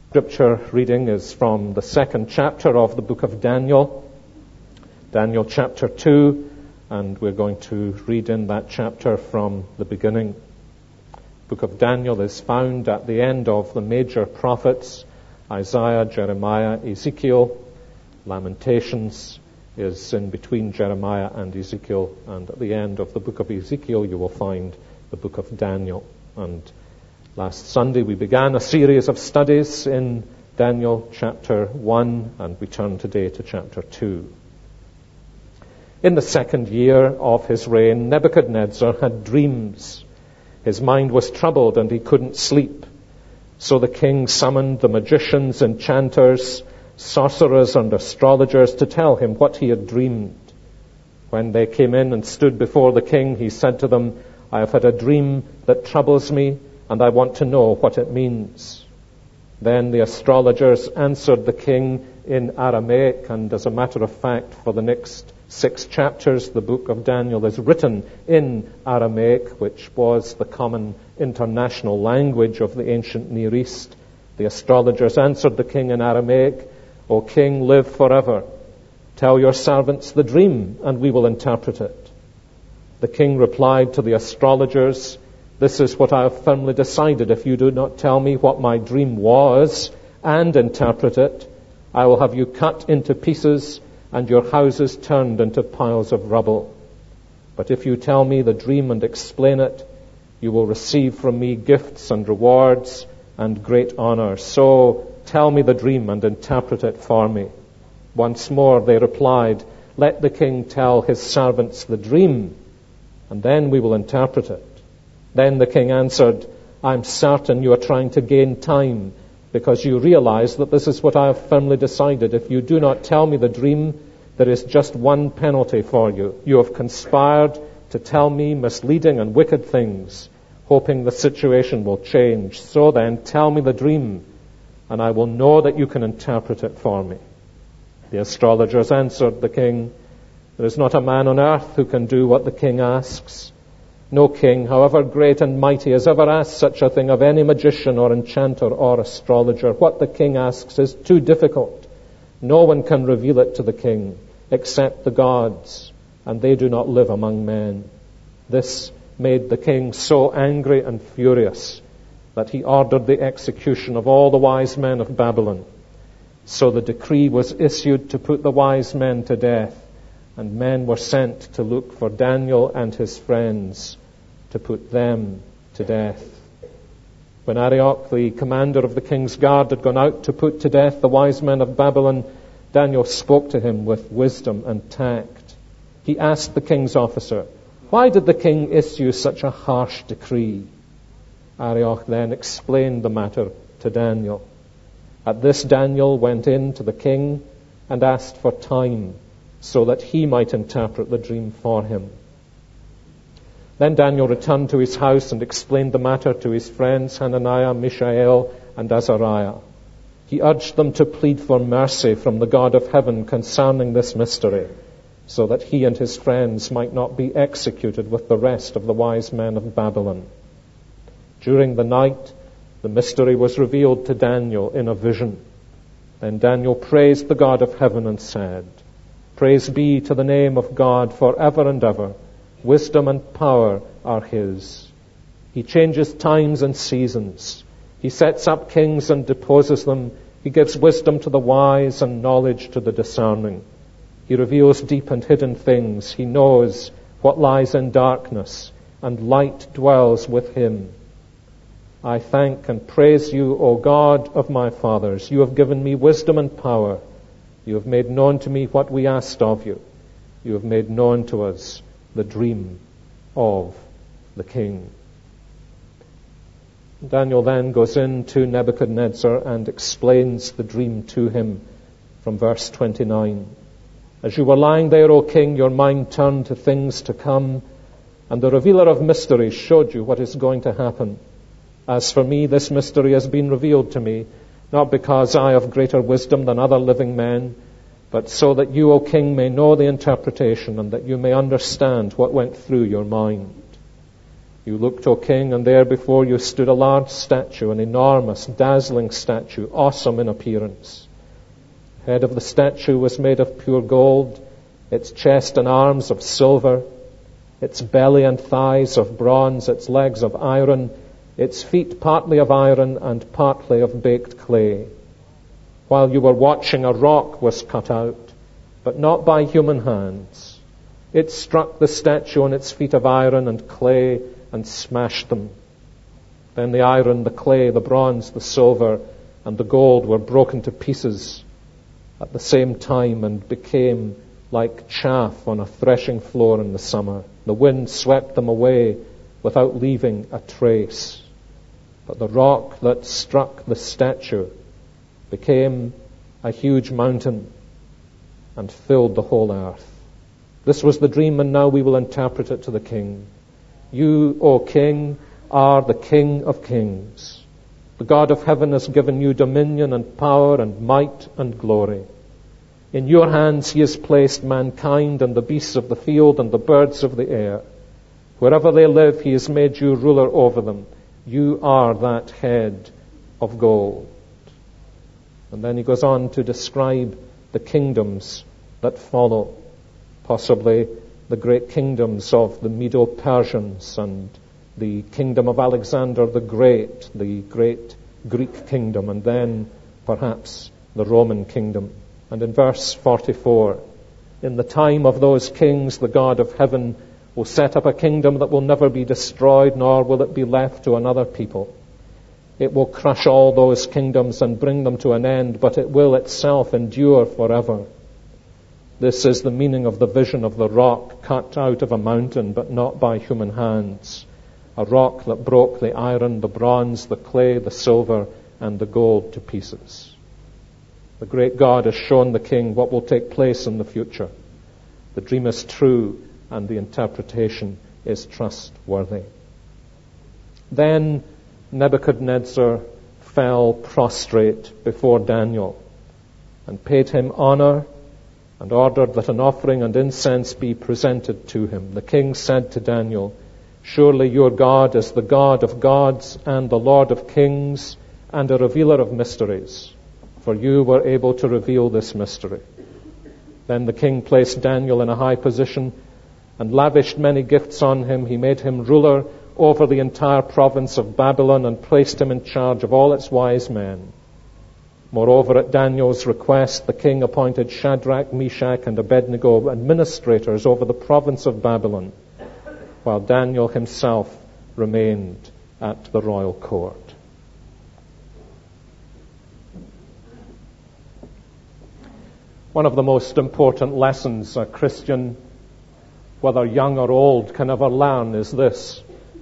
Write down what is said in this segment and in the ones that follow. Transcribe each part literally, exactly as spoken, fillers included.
Scripture reading is from the second chapter of the book of Daniel, Daniel chapter two, and we're going to read in that chapter from the beginning. The book of Daniel is found at the end of the major prophets, Isaiah, Jeremiah, Ezekiel. Lamentations is in between Jeremiah and Ezekiel, and at the end of the book of Ezekiel you will find the book of Daniel. And last Sunday we began a series of studies in Daniel chapter one, and we turn today to chapter two. In the second year of his reign, Nebuchadnezzar had dreams. His mind was troubled and he couldn't sleep. So the king summoned the magicians, enchanters, sorcerers and astrologers to tell him what he had dreamed. When they came in and stood before the king, he said to them, "I have had a dream that troubles me, and I want to know what it means." Then the astrologers answered the king in Aramaic, and as a matter of fact, for the next six chapters, the book of Daniel is written in Aramaic, which was the common international language of the ancient Near East. The astrologers answered the king in Aramaic, "O king, live forever. Tell your servants the dream, and we will interpret it." The king replied to the astrologers, "This is what I have firmly decided. If you do not tell me what my dream was and interpret it, I will have you cut into pieces and your houses turned into piles of rubble. But if you tell me the dream and explain it, you will receive from me gifts and rewards and great honor. So tell me the dream and interpret it for me." Once more they replied, "Let the king tell his servants the dream, and then we will interpret it." Then the king answered, "I'm certain you are trying to gain time, because you realize that this is what I have firmly decided. If you do not tell me the dream, there is just one penalty for you. You have conspired to tell me misleading and wicked things, hoping the situation will change. So then, tell me the dream, and I will know that you can interpret it for me." The astrologers answered the king, "There is not a man on earth who can do what the king asks. No king, however great and mighty, has ever asked such a thing of any magician or enchanter or astrologer. What the king asks is too difficult. No one can reveal it to the king except the gods, and they do not live among men." This made the king so angry and furious that he ordered the execution of all the wise men of Babylon. So the decree was issued to put the wise men to death, and men were sent to look for Daniel and his friends to put them to death. When Arioch, the commander of the king's guard, had gone out to put to death the wise men of Babylon, Daniel spoke to him with wisdom and tact. He asked the king's officer, "Why did the king issue such a harsh decree?" Arioch then explained the matter to Daniel. At this, Daniel went in to the king and asked for time so that he might interpret the dream for him. Then Daniel returned to his house and explained the matter to his friends Hananiah, Mishael, and Azariah. He urged them to plead for mercy from the God of heaven concerning this mystery, so that he and his friends might not be executed with the rest of the wise men of Babylon. During the night, the mystery was revealed to Daniel in a vision. Then Daniel praised the God of heaven and said, "Praise be to the name of God forever and ever. Wisdom and power are his. He changes times and seasons. He sets up kings and deposes them. He gives wisdom to the wise and knowledge to the discerning. He reveals deep and hidden things. He knows what lies in darkness, and light dwells with him. I thank and praise you, O God of my fathers. You have given me wisdom and power. You have made known to me what we asked of you. You have made known to us the dream of the king." Daniel then goes into Nebuchadnezzar and explains the dream to him from verse twenty-nine. "As you were lying there, O king, your mind turned to things to come, and the revealer of mysteries showed you what is going to happen. As for me, this mystery has been revealed to me, not because I have greater wisdom than other living men, but so that you, O king, may know the interpretation and that you may understand what went through your mind. You looked, O king, and there before you stood a large statue, an enormous, dazzling statue, awesome in appearance. The head of the statue was made of pure gold, its chest and arms of silver, its belly and thighs of bronze, its legs of iron, its feet partly of iron and partly of baked clay. While you were watching, a rock was cut out, but not by human hands. It struck the statue on its feet of iron and clay and smashed them. Then the iron, the clay, the bronze, the silver, and the gold were broken to pieces at the same time and became like chaff on a threshing floor in the summer. The wind swept them away without leaving a trace. But the rock that struck the statue became a huge mountain and filled the whole earth. This was the dream, and now we will interpret it to the king. You, O king, are the King of kings. The God of heaven has given you dominion and power and might and glory. In your hands he has placed mankind and the beasts of the field and the birds of the air. Wherever they live, he has made you ruler over them. You are that head of gold. And then he goes on to describe the kingdoms that follow, possibly the great kingdoms of the Medo-Persians and the kingdom of Alexander the Great, the great Greek kingdom, and then perhaps the Roman kingdom. And in verse forty-four, in the time of those kings, the God of heaven will set up a kingdom that will never be destroyed, nor will it be left to another people. It will crush all those kingdoms and bring them to an end, but it will itself endure forever. This is the meaning of the vision of the rock cut out of a mountain, but not by human hands. A rock that broke the iron, the bronze, the clay, the silver, and the gold to pieces. The great God has shown the king what will take place in the future. The dream is true, and the interpretation is trustworthy. Then Nebuchadnezzar fell prostrate before Daniel and paid him honor and ordered that an offering and incense be presented to him. The king said to Daniel, "Surely your God is the God of gods and the Lord of kings and a revealer of mysteries, for you were able to reveal this mystery." Then the king placed Daniel in a high position and lavished many gifts on him. He made him ruler over the entire province of Babylon and placed him in charge of all its wise men. Moreover, at Daniel's request, the king appointed Shadrach, Meshach, and Abednego administrators over the province of Babylon, while Daniel himself remained at the royal court. One of the most important lessons a Christian, whether young or old, can ever learn is this: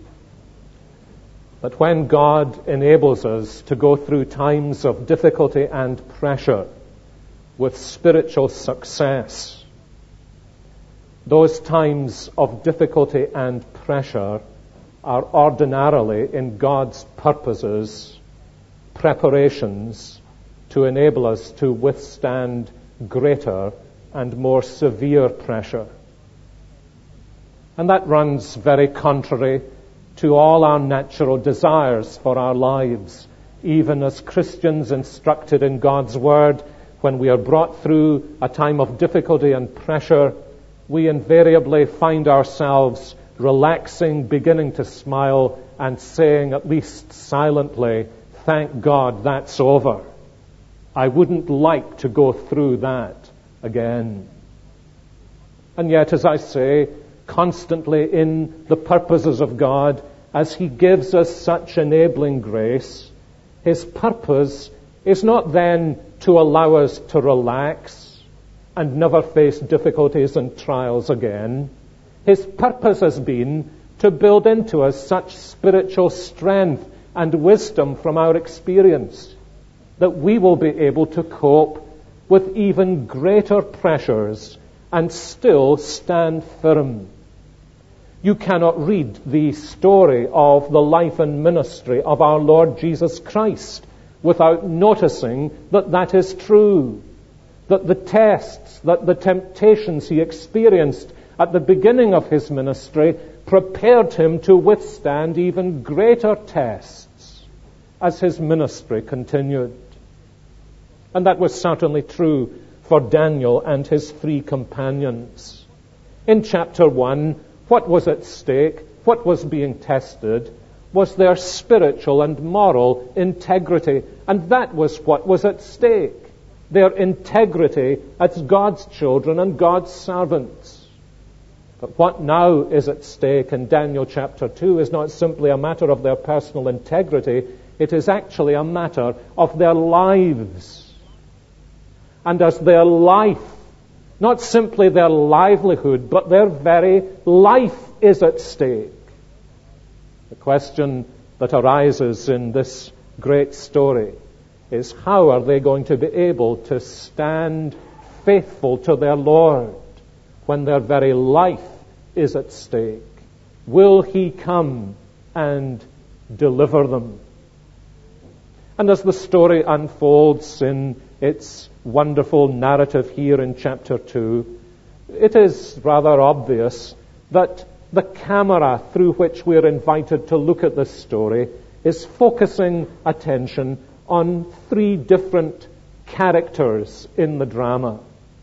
that when God enables us to go through times of difficulty and pressure with spiritual success, those times of difficulty and pressure are ordinarily in God's purposes, preparations to enable us to withstand greater and more severe pressure. And that runs very contrary to all our natural desires for our lives. Even as Christians instructed in God's Word, when we are brought through a time of difficulty and pressure, we invariably find ourselves relaxing, beginning to smile, and saying, at least silently, "Thank God that's over. I wouldn't like to go through that again." And yet, as I say, constantly in the purposes of God, as He gives us such enabling grace, His purpose is not then to allow us to relax and never face difficulties and trials again. His purpose has been to build into us such spiritual strength and wisdom from our experience that we will be able to cope with even greater pressures and still stand firm. You cannot read the story of the life and ministry of our Lord Jesus Christ without noticing that that is true. That the tests, that the temptations He experienced at the beginning of His ministry prepared him to withstand even greater tests as his ministry continued. And that was certainly true for Daniel and his three companions. In chapter one, what was at stake, what was being tested, was their spiritual and moral integrity. And that was what was at stake. Their integrity as God's children and God's servants. But what now is at stake in Daniel chapter two is not simply a matter of their personal integrity. It is actually a matter of their lives. And as their life, not simply their livelihood, but their very life is at stake. The question that arises in this great story is, how are they going to be able to stand faithful to their Lord when their very life is at stake? Will He come and deliver them? And as the story unfolds in its wonderful narrative here in chapter two, it is rather obvious that the camera through which we're invited to look at this story is focusing attention on three different characters in the drama.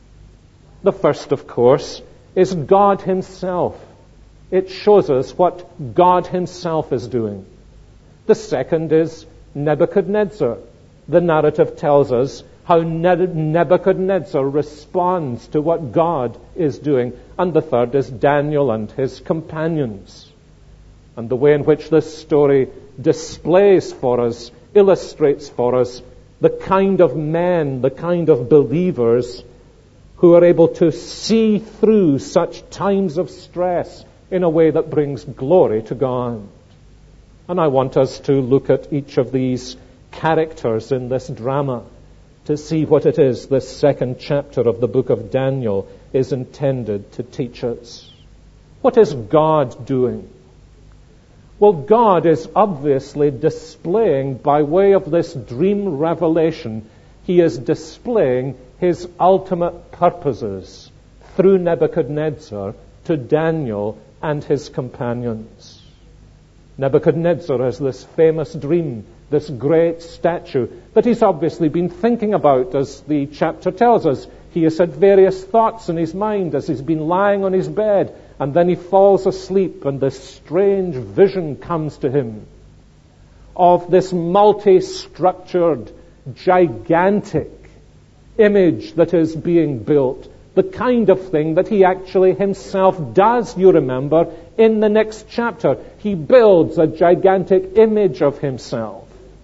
The first, of course, is God Himself. It shows us what God Himself is doing. The second is Nebuchadnezzar. The narrative tells us how Nebuchadnezzar responds to what God is doing. And the third is Daniel and his companions. And the way in which this story displays for us, illustrates for us, the kind of men, the kind of believers who are able to see through such times of stress in a way that brings glory to God. And I want us to look at each of these characters in this drama to see what it is this second chapter of the book of Daniel is intended to teach us. What is God doing? Well, God is obviously displaying, by way of this dream revelation, He is displaying His ultimate purposes through Nebuchadnezzar to Daniel and his companions. Nebuchadnezzar has this famous dream, this great statue that he's obviously been thinking about, as the chapter tells us. He has had various thoughts in his mind as he's been lying on his bed, and then he falls asleep, and this strange vision comes to him of this multi-structured, gigantic image that is being built, the kind of thing that he actually himself does, you remember, in the next chapter. He builds a gigantic image of himself.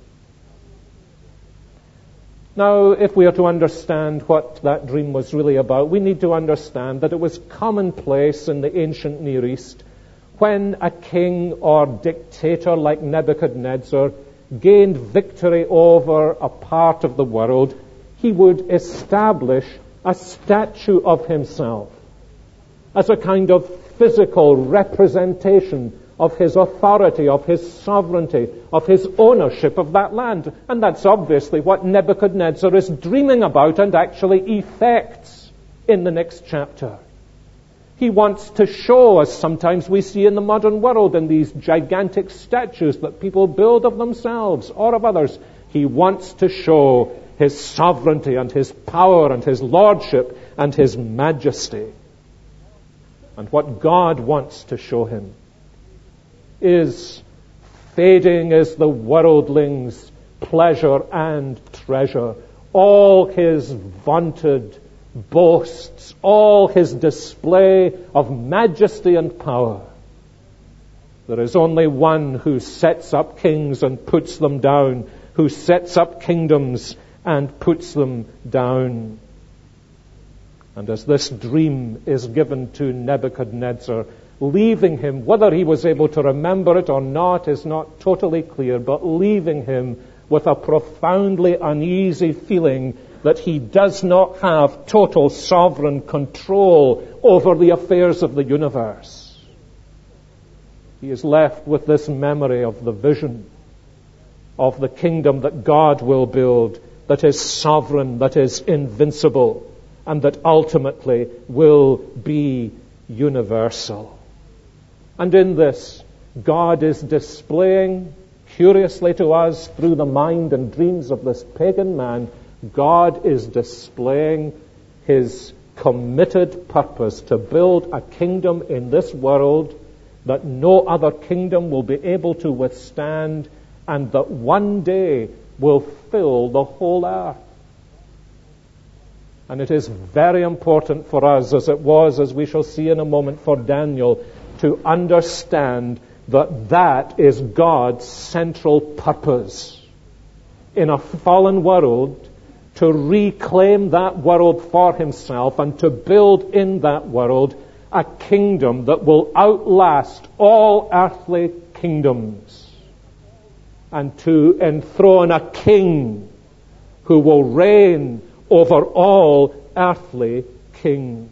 Now, if we are to understand what that dream was really about, we need to understand that it was commonplace in the ancient Near East when a king or dictator like Nebuchadnezzar gained victory over a part of the world, he would establish a statue of himself as a kind of physical representation of his authority, of his sovereignty, of his ownership of that land. And that's obviously what Nebuchadnezzar is dreaming about and actually effects in the next chapter. He wants to show, as sometimes we see in the modern world in these gigantic statues that people build of themselves or of others, he wants to show his sovereignty and his power and his lordship and his majesty. And what God wants to show him is fading as the worldling's pleasure and treasure, all his vaunted boasts, all his display of majesty and power. There is only one who sets up kings and puts them down, who sets up kingdoms and puts them down. And as this dream is given to Nebuchadnezzar, leaving him, whether he was able to remember it or not is not totally clear, but leaving him with a profoundly uneasy feeling that he does not have total sovereign control over the affairs of the universe. He is left with this memory of the vision of the kingdom that God will build, that is sovereign, that is invincible, and that ultimately will be universal. And in this, God is displaying, curiously to us, through the mind and dreams of this pagan man, God is displaying his committed purpose to build a kingdom in this world that no other kingdom will be able to withstand, and that one day will fill the whole earth. And it is very important for us, as it was, as we shall see in a moment, for Daniel, to understand that that is God's central purpose in a fallen world, to reclaim that world for himself and to build in that world a kingdom that will outlast all earthly kingdoms, and to enthrone a king who will reign over all earthly kings.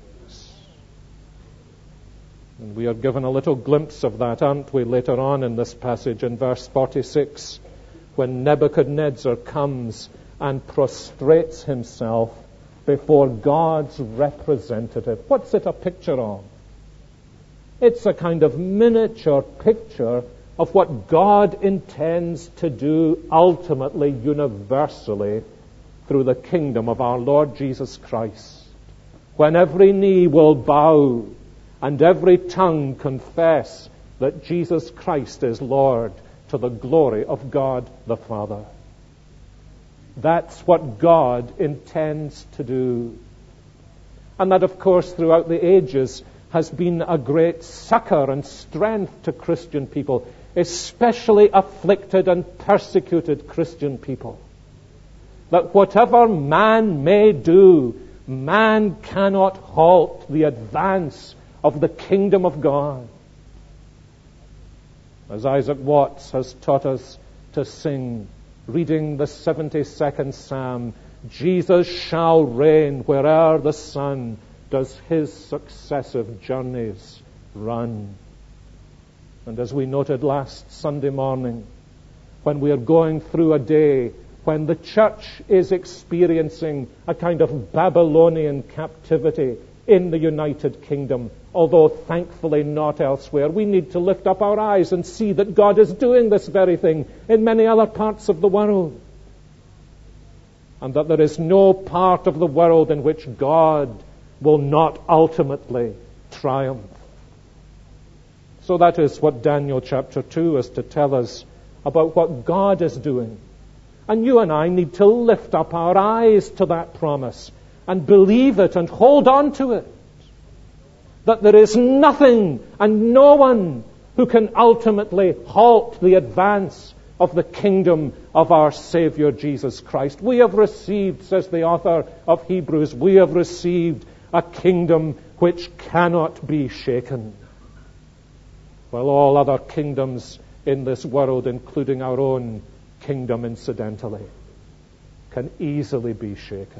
And we are given a little glimpse of that, aren't we, later on in this passage in verse forty-six, when Nebuchadnezzar comes and prostrates himself before God's representative. What's it a picture of? It's a kind of miniature picture of what God intends to do ultimately, universally, through the kingdom of our Lord Jesus Christ, when every knee will bow and every tongue confess that Jesus Christ is Lord, to the glory of God the Father. That's what God intends to do. And that, of course, throughout the ages has been a great succor and strength to Christian people, especially afflicted and persecuted Christian people. That whatever man may do, man cannot halt the advance of the kingdom of God. As Isaac Watts has taught us to sing, reading the seventy-second Psalm, Jesus shall reign where'er the sun does his successive journeys run. And as we noted last Sunday morning, when we are going through a day when the church is experiencing a kind of Babylonian captivity in the United Kingdom, although thankfully not elsewhere, we need to lift up our eyes and see that God is doing this very thing in many other parts of the world, and that there is no part of the world in which God will not ultimately triumph. So that is what Daniel chapter two is to tell us about what God is doing. And you and I need to lift up our eyes to that promise and believe it and hold on to it. That there is nothing and no one who can ultimately halt the advance of the kingdom of our Savior Jesus Christ. We have received, says the author of Hebrews, we have received a kingdom which cannot be shaken. While all other kingdoms in this world, including our own kingdom incidentally, can easily be shaken.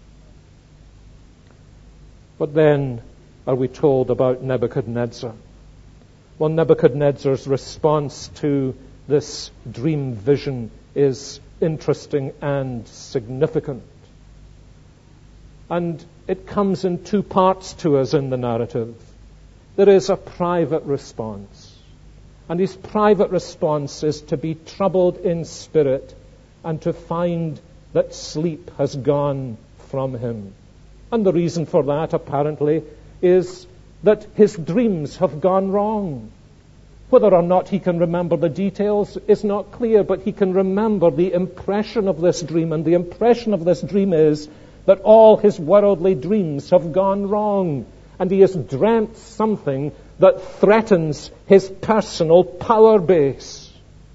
But then are we told about Nebuchadnezzar? Well, Nebuchadnezzar's response to this dream vision is interesting and significant. And it comes in two parts to us in the narrative. There is a private response. And his private response is to be troubled in spirit and to find that sleep has gone from him. And the reason for that, apparently, is that his dreams have gone wrong. Whether or not he can remember the details is not clear, but he can remember the impression of this dream, and the impression of this dream is that all his worldly dreams have gone wrong, and he has dreamt something that threatens his personal power base,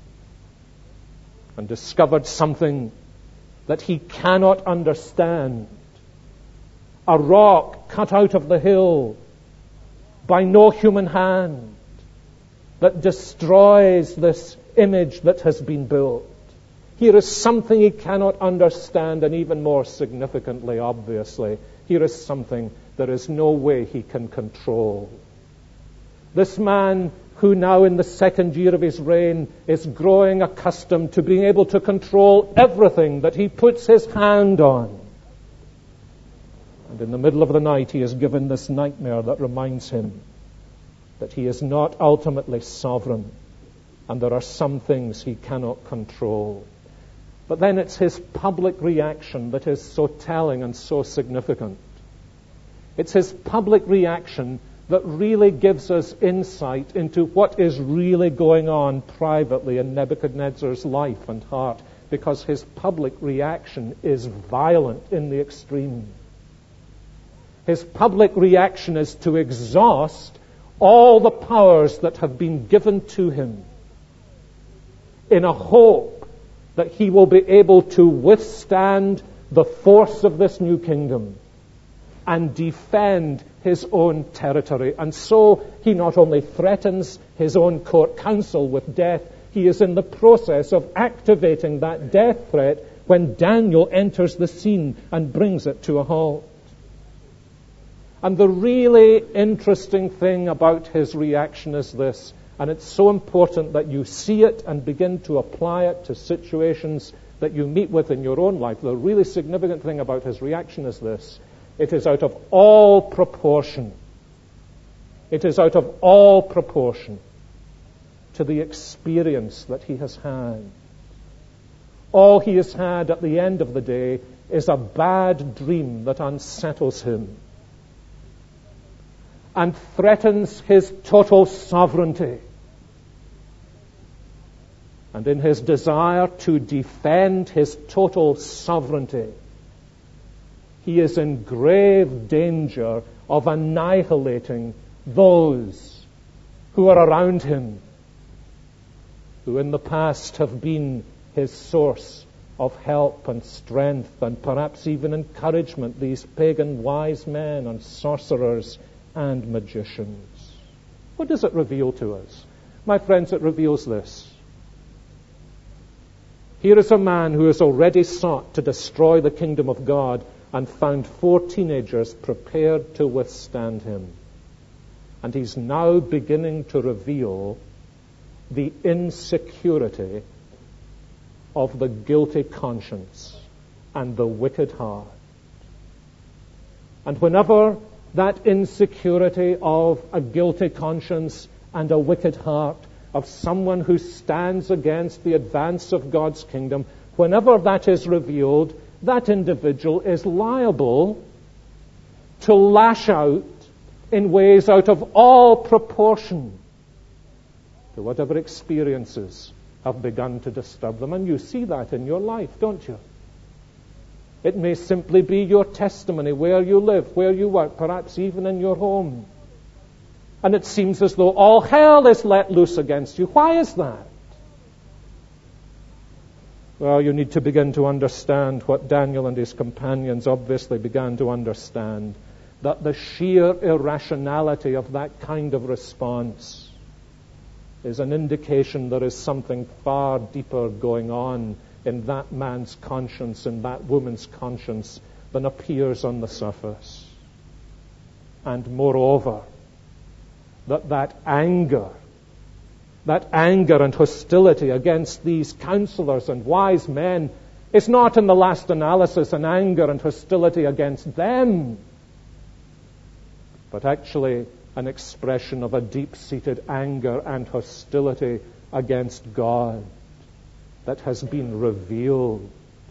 and discovered something that he cannot understand. A rock cut out of the hill by no human hand that destroys this image that has been built. Here is something he cannot understand, and even more significantly, obviously, here is something there is no way he can control. This man, who now in the second year of his reign is growing accustomed to being able to control everything that he puts his hand on. And in the middle of the night he is given this nightmare that reminds him that he is not ultimately sovereign, and there are some things he cannot control. But then it's his public reaction that is so telling and so significant. It's his public reaction that really gives us insight into what is really going on privately in Nebuchadnezzar's life and heart, because his public reaction is violent in the extreme. His public reaction is to exhaust all the powers that have been given to him in a hope that he will be able to withstand the force of this new kingdom and defend his own territory. And so he not only threatens his own court council with death, he is in the process of activating that death threat when Daniel enters the scene and brings it to a halt. And the really interesting thing about his reaction is this, and it's so important that you see it and begin to apply it to situations that you meet with in your own life. The really significant thing about his reaction is this: it is out of all proportion. It is out of all proportion to the experience that he has had. All he has had at the end of the day is a bad dream that unsettles him and threatens his total sovereignty. And in his desire to defend his total sovereignty, he is in grave danger of annihilating those who are around him, who in the past have been his source of help and strength and perhaps even encouragement, these pagan wise men and sorcerers and magicians. What does it reveal to us? My friends, it reveals this. Here is a man who has already sought to destroy the kingdom of God and found four teenagers prepared to withstand him. And he's now beginning to reveal the insecurity of the guilty conscience and the wicked heart. And whenever that insecurity of a guilty conscience and a wicked heart, of someone who stands against the advance of God's kingdom, whenever that is revealed, that individual is liable to lash out in ways out of all proportion to whatever experiences have begun to disturb them. And you see that in your life, don't you? It may simply be your testimony, where you live, where you work, perhaps even in your home. And it seems as though all hell is let loose against you. Why is that? Well, you need to begin to understand what Daniel and his companions obviously began to understand, that the sheer irrationality of that kind of response is an indication there is something far deeper going on in that man's conscience, in that woman's conscience, than appears on the surface. And moreover, that that anger, that anger and hostility against these counselors and wise men is not in the last analysis an anger and hostility against them, but actually an expression of a deep-seated anger and hostility against God that has been revealed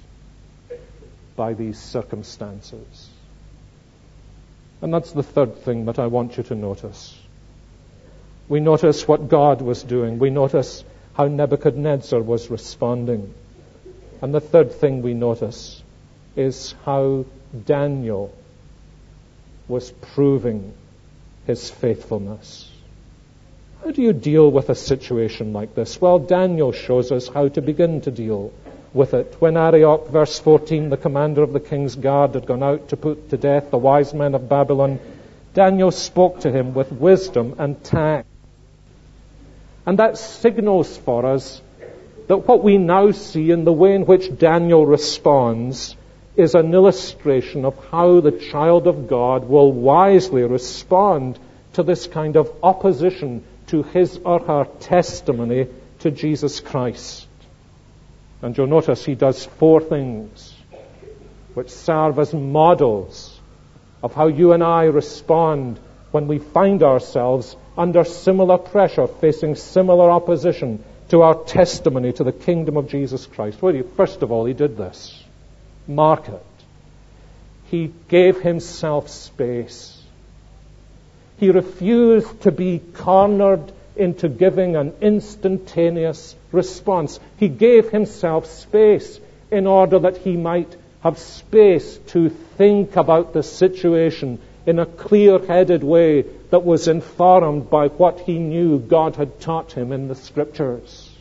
by these circumstances. And that's the third thing that I want you to notice. We notice what God was doing. We notice how Nebuchadnezzar was responding. And the third thing we notice is how Daniel was proving his faithfulness. How do you deal with a situation like this? Well, Daniel shows us how to begin to deal with it. When Arioch, verse fourteen, the commander of the king's guard, had gone out to put to death the wise men of Babylon, Daniel spoke to him with wisdom and tact. And that signals for us that what we now see in the way in which Daniel responds is an illustration of how the child of God will wisely respond to this kind of opposition to his or her testimony to Jesus Christ. And you'll notice he does four things which serve as models of how you and I respond when we find ourselves under similar pressure, facing similar opposition to our testimony to the kingdom of Jesus Christ. Well, first of all, he did this. Mark it. He gave himself space. He refused to be cornered into giving an instantaneous response. He gave himself space in order that he might have space to think about the situation in a clear-headed way that was informed by what he knew God had taught him in the Scriptures.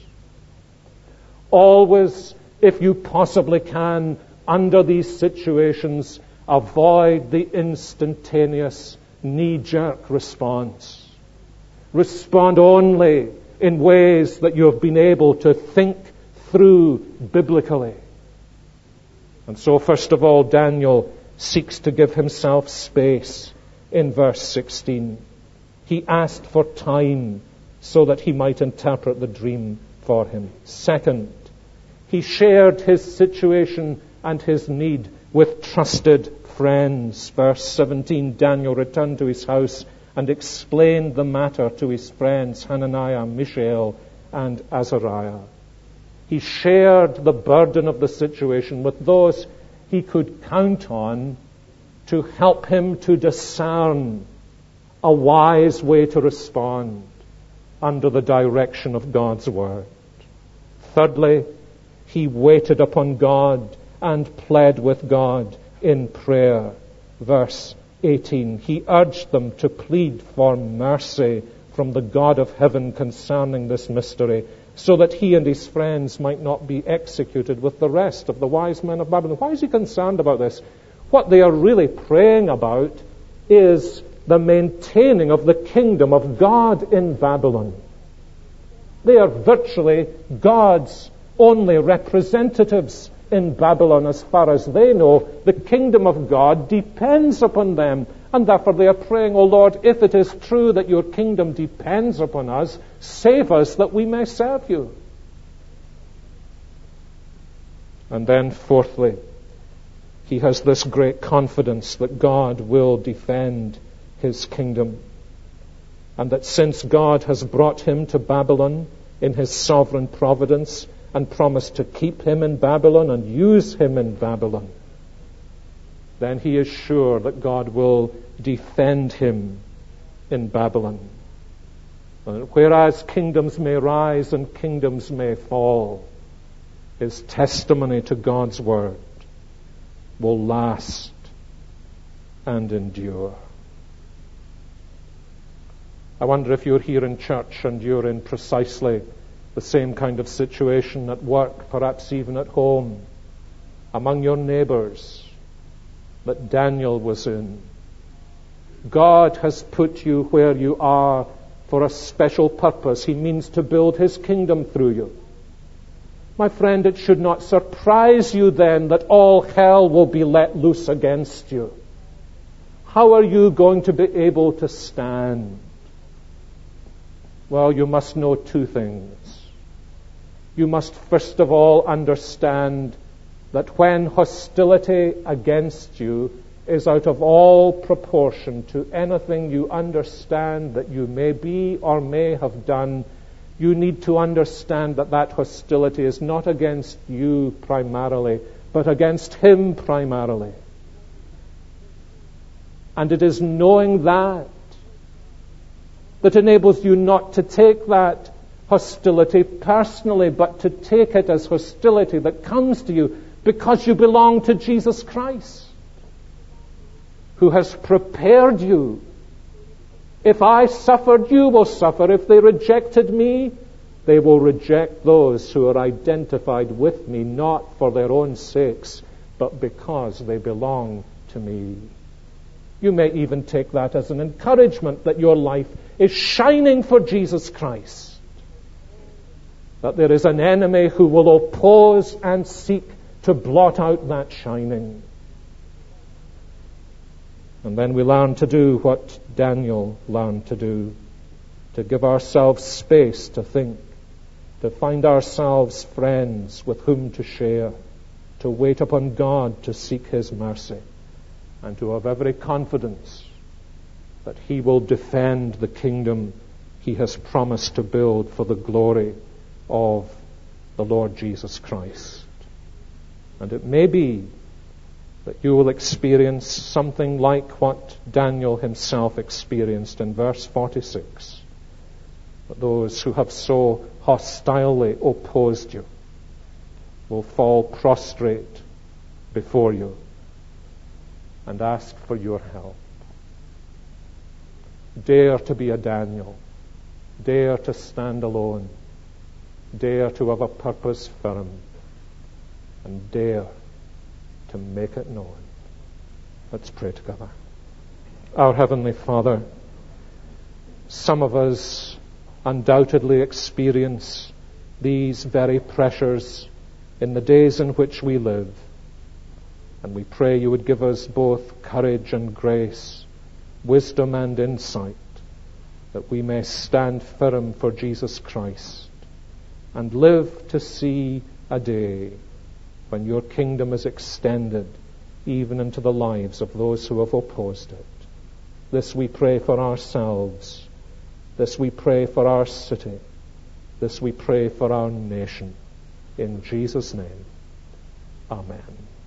Always, if you possibly can, under these situations, avoid the instantaneous knee-jerk response. Respond only in ways that you have been able to think through biblically. And so, first of all, Daniel seeks to give himself space in verse sixteen. He asked for time so that he might interpret the dream for him. Second, he shared his situation and his need with trusted friends. Verse seventeen, Daniel returned to his house and explained the matter to his friends Hananiah, Mishael, and Azariah. He shared the burden of the situation with those he could count on to help him to discern a wise way to respond under the direction of God's word. Thirdly, he waited upon God and pled with God in prayer. Verse eighteen, he urged them to plead for mercy from the God of heaven concerning this mystery, so that he and his friends might not be executed with the rest of the wise men of Babylon. Why is he concerned about this? What they are really praying about is the maintaining of the kingdom of God in Babylon. They are virtually God's only representatives in Babylon as far as they know. The kingdom of God depends upon them, and therefore they are praying, "O Lord, if it is true that your kingdom depends upon us, save us that we may serve you." And then fourthly, he has this great confidence that God will defend his kingdom, and that since God has brought him to Babylon in his sovereign providence and promised to keep him in Babylon and use him in Babylon, then he is sure that God will defend him in Babylon. And whereas kingdoms may rise and kingdoms may fall, his testimony to God's word will last and endure. I wonder if you're here in church and you're in precisely the same kind of situation at work, perhaps even at home, among your neighbors, that Daniel was in. God has put you where you are for a special purpose. He means to build his kingdom through you. My friend, it should not surprise you then that all hell will be let loose against you. How are you going to be able to stand? Well, you must know two things. You must first of all understand that when hostility against you is out of all proportion to anything you understand that you may be or may have done, you need to understand that that hostility is not against you primarily, but against him primarily. And it is knowing that that enables you not to take that hostility personally, but to take it as hostility that comes to you because you belong to Jesus Christ, who has prepared you. If I suffered, you will suffer. If they rejected me, they will reject those who are identified with me, not for their own sakes, but because they belong to me. You may even take that as an encouragement that your life is shining for Jesus Christ, that there is an enemy who will oppose and seek to blot out that shining. And then we learn to do what Daniel learned to do, to give ourselves space to think, to find ourselves friends with whom to share, to wait upon God to seek his mercy, and to have every confidence that he will defend the kingdom he has promised to build for the glory of the Lord Jesus Christ. And it may be that you will experience something like what Daniel himself experienced in verse forty-six. That those who have so hostilely opposed you will fall prostrate before you and ask for your help. Dare to be a Daniel. Dare to stand alone. Dare to have a purpose firm. And dare to make it known. Let's pray together. Our Heavenly Father, some of us undoubtedly experience these very pressures in the days in which we live. And we pray you would give us both courage and grace, wisdom and insight, that we may stand firm for Jesus Christ and live to see a day when your kingdom is extended even into the lives of those who have opposed it. This we pray for ourselves. This we pray for our city. This we pray for our nation. In Jesus' name, amen.